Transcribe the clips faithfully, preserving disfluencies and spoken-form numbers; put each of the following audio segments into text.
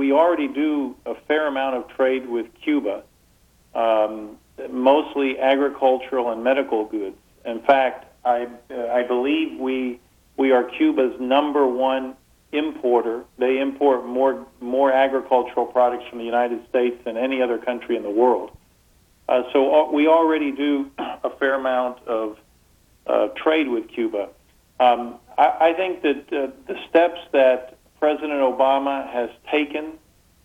we already do a fair amount of trade with Cuba, um, mostly agricultural and medical goods. In fact, I uh, I believe we we are Cuba's number one importer. They import more more agricultural products from the United States than any other country in the world. Uh, so uh, we already do a fair amount of uh, trade with Cuba. Um, I, I think that uh, the steps that President Obama has taken,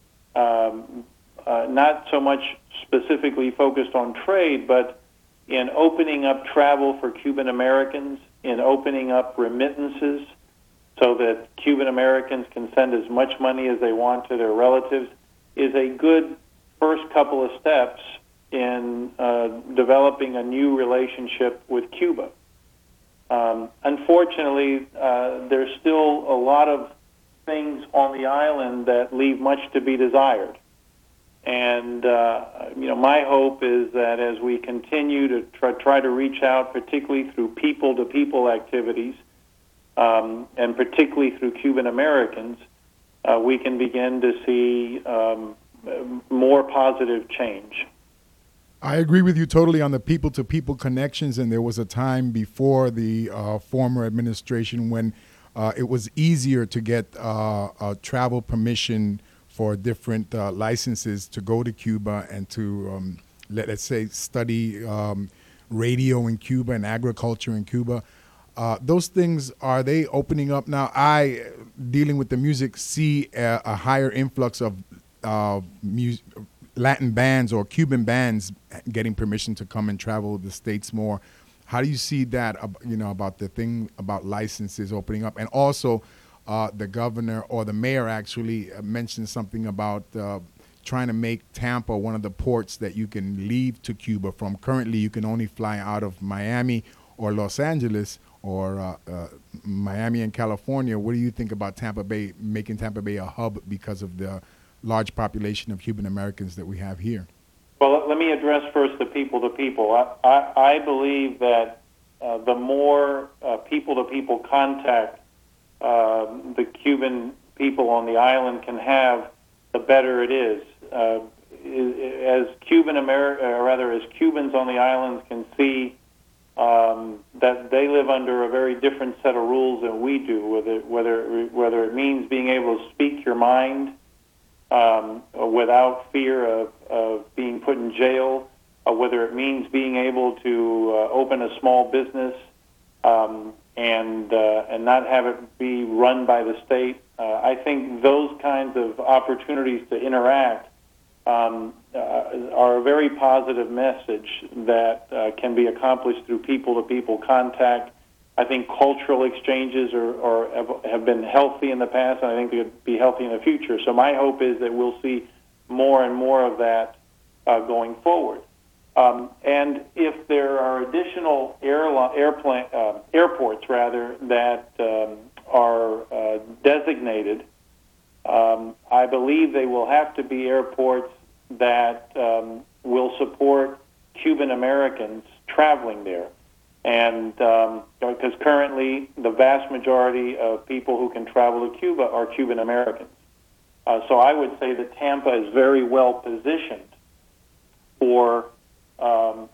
um, uh, not so much specifically focused on trade, but in opening up travel for Cuban Americans, in opening up remittances so that Cuban Americans can send as much money as they want to their relatives, is a good first couple of steps in uh, developing a new relationship with Cuba. Um, unfortunately, uh, there's still a lot of things on the island that leave much to be desired. And, uh, you know, my hope is that as we continue to try, try to reach out, particularly through people-to-people activities, um, and particularly through Cuban Americans, uh, we can begin to see um, more positive change. I agree with you totally on the people-to-people connections, and there was a time before the uh, former administration when uh, it was easier to get uh, a travel permission for different uh, licenses to go to Cuba and to, um, let, let's say, study um, radio in Cuba and agriculture in Cuba. Uh, those things, are they opening up now? I, dealing with the music, see a, a higher influx of uh, music, Latin bands or Cuban bands getting permission to come and travel the States more. How do you see that, you know, about the thing about licenses opening up? And also uh, the governor or the mayor actually mentioned something about uh, trying to make Tampa one of the ports that you can leave to Cuba from. Currently, you can only fly out of Miami or Los Angeles or uh, uh, Miami and California. What do you think about Tampa Bay, making Tampa Bay a hub because of the large population of Cuban Americans that we have here? Well, let me address first the people-to-people. I, I, I believe that uh, the more uh, people-to-people contact uh, the Cuban people on the island can have, the better it is. Uh, as Cuban Ameri- or rather, as Cubans on the islands can see um, that they live under a very different set of rules than we do, whether whether whether it means being able to speak your mind Um, without fear of, of being put in jail, uh, whether it means being able to uh, open a small business um, and uh, and not have it be run by the state. Uh, I think those kinds of opportunities to interact um, uh, are a very positive message that uh, can be accomplished through people-to-people contact. I think cultural exchanges are, are have been healthy in the past, and I think they'll be healthy in the future. So my hope is that we'll see more and more of that uh, going forward. Um, and if there are additional airline, airplane, uh, airports, rather, that um, are uh, designated, um, I believe they will have to be airports that um, will support Cuban Americans traveling there. And um, because currently the vast majority of people who can travel to Cuba are Cuban Americans. Uh, so I would say that Tampa is very well positioned for um,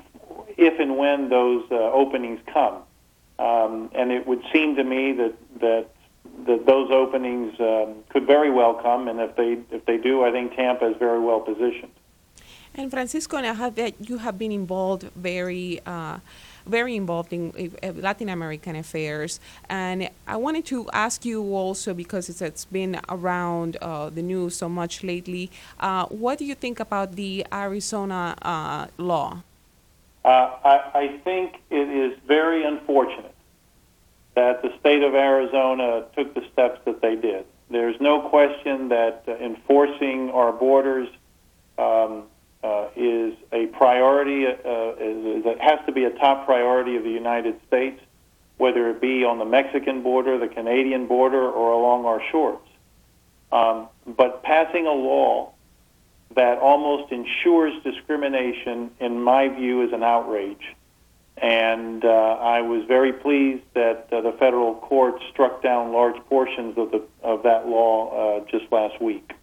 if and when those uh, openings come. Um, and it would seem to me that, that, that those openings um, could very well come. And if they, if they do, I think Tampa is very well positioned. And Francisco, and I have that you have been involved very uh, very involved in uh, Latin American affairs. And I wanted to ask you also, because it's, it's been around uh, the news so much lately, uh, what do you think about the Arizona uh, law? Uh, I, I think it is very unfortunate that the state of Arizona took the steps that they did. There's no question that uh, enforcing our borders um, Uh, is a priority, uh, is, is, it has to be a top priority of the United States, whether it be on the Mexican border, the Canadian border, or along our shores. Um, but passing a law that almost ensures discrimination, in my view, is an outrage. And uh, I was very pleased that uh, the federal court struck down large portions of, the, of that law uh, just last week.